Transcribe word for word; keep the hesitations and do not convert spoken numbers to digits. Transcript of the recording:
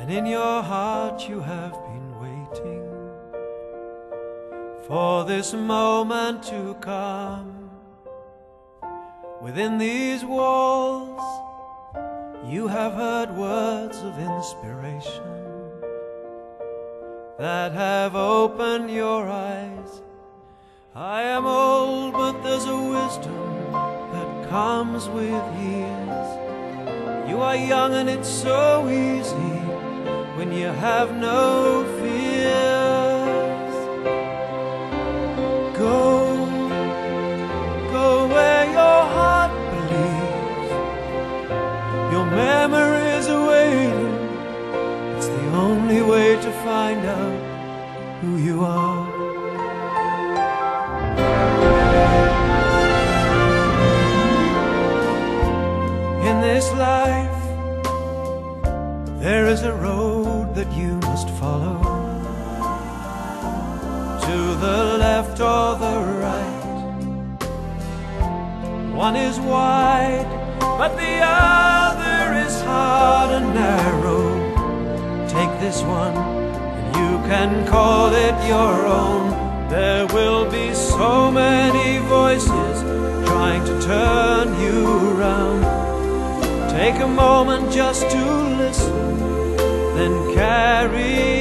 and in your heart you have been waiting for this moment to come. Within these walls you have heard words of inspiration that have opened your eyes. I am old, but there's a wisdom that comes with years. You are young and it's so easy when you have no fears. Go, go where your heart believes. Your memories are waiting. It's the only way to find out who you are. In this life, there is a road that you must follow, to the left or the right. One is wide, but the other is hard and narrow. Take this one, and you can call it your own. There will be so many voices trying to turn you around. Take a moment just to listen, then carry